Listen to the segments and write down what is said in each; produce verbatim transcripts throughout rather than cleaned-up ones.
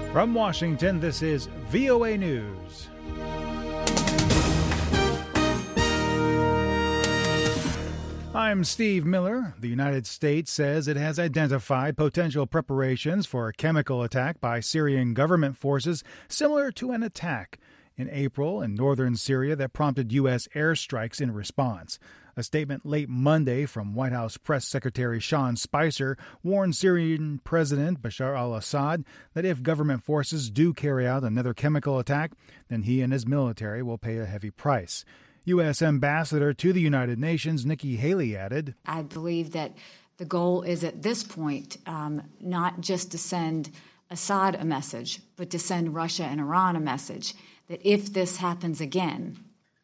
From Washington, this is V O A News. I'm Steve Miller. The United States says it has identified potential preparations for a chemical attack by Syrian government forces similar to an attack in April in northern Syria that prompted U S airstrikes in response. A statement late Monday from White House Press Secretary Sean Spicer warned Syrian President Bashar al-Assad that if government forces do carry out another chemical attack, then he and his military will pay a heavy price. U S Ambassador to the United Nations Nikki Haley added, I believe that the goal is at this point um, not just to send Assad a message, but to send Russia and Iran a message that if this happens again,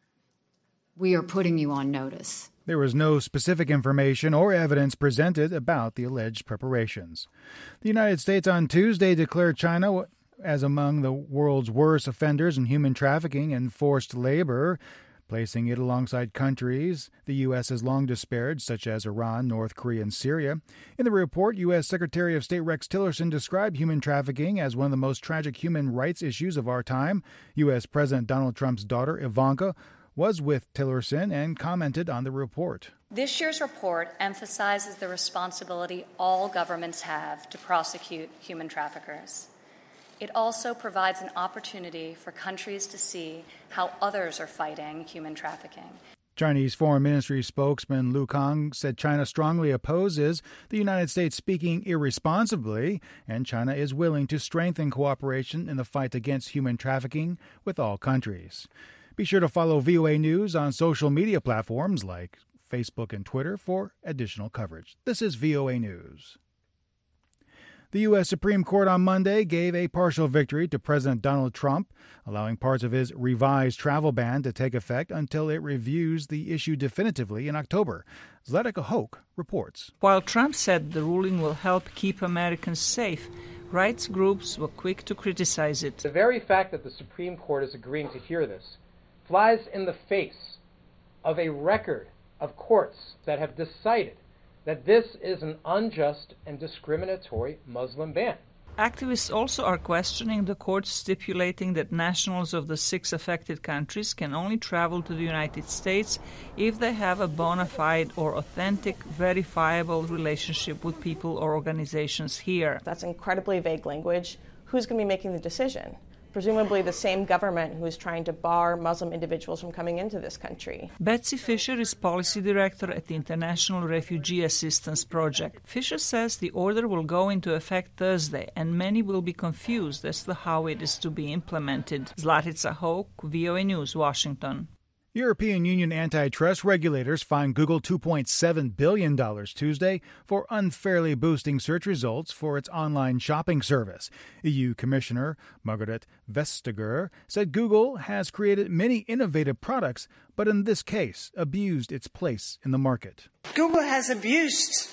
we are putting you on notice. There was no specific information or evidence presented about the alleged preparations. The United States on Tuesday declared China as among the world's worst offenders in human trafficking and forced labor, placing it alongside countries the U S has long disparaged, such as Iran, North Korea, and Syria. In the report, U S Secretary of State Rex Tillerson described human trafficking as one of the most tragic human rights issues of our time. U S President Donald Trump's daughter, Ivanka, was with Tillerson and commented on the report. This year's report emphasizes the responsibility all governments have to prosecute human traffickers. It also provides an opportunity for countries to see how others are fighting human trafficking. Chinese Foreign Ministry spokesman Lu Kang said China strongly opposes the United States speaking irresponsibly, and China is willing to strengthen cooperation in the fight against human trafficking with all countries. Be sure to follow V O A News on social media platforms like Facebook and Twitter for additional coverage. This is V O A News. The U S Supreme Court on Monday gave a partial victory to President Donald Trump, allowing parts of his revised travel ban to take effect until it reviews the issue definitively in October. Zlatica Hoke reports. While Trump said the ruling will help keep Americans safe, rights groups were quick to criticize it. The very fact that the Supreme Court is agreeing to hear this flies in the face of a record of courts that have decided that this is an unjust and discriminatory Muslim ban. Activists also are questioning the court stipulating that nationals of the six affected countries can only travel to the United States if they have a bona fide or authentic, verifiable relationship with people or organizations here. That's incredibly vague language. Who's going to be making the decision? Presumably the same government who is trying to bar Muslim individuals from coming into this country. Betsy Fisher is policy director at the International Refugee Assistance Project. Fisher says the order will go into effect Thursday, and many will be confused as to how it is to be implemented. Zlatica Hoke, V O A News, Washington. European Union antitrust regulators fined Google two point seven billion dollars Tuesday for unfairly boosting search results for its online shopping service. E U Commissioner Margrethe Vestager said Google has created many innovative products, but in this case abused its place in the market. Google has abused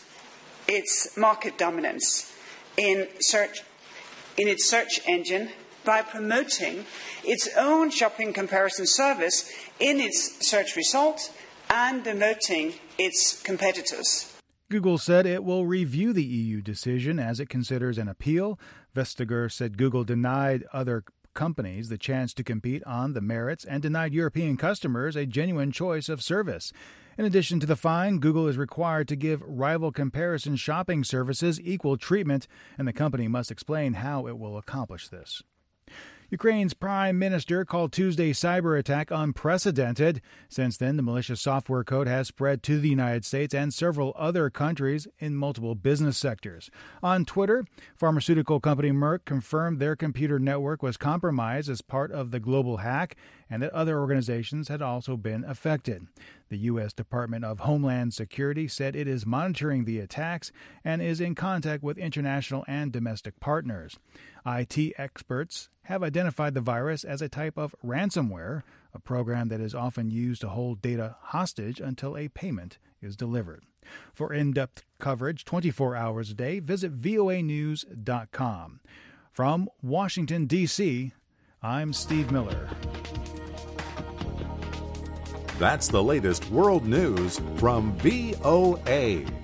its market dominance in search, in its search engine by promoting its own shopping comparison service in its search results and demoting its competitors. Google said it will review the E U decision as it considers an appeal. Vestager said Google denied other companies the chance to compete on the merits and denied European customers a genuine choice of service. In addition to the fine, Google is required to give rival comparison shopping services equal treatment, and the company must explain how it will accomplish this. Ukraine's prime minister called Tuesday's cyber attack unprecedented. Since then, the malicious software code has spread to the United States and several other countries in multiple business sectors. On Twitter, pharmaceutical company Merck confirmed their computer network was compromised as part of the global hack and that other organizations had also been affected. The U S Department of Homeland Security said it is monitoring the attacks and is in contact with international and domestic partners. I T experts have identified the virus as a type of ransomware, a program that is often used to hold data hostage until a payment is delivered. For in-depth coverage twenty-four hours a day, visit V O A news dot com. From Washington, D C, I'm Steve Miller. That's the latest world news from V O A.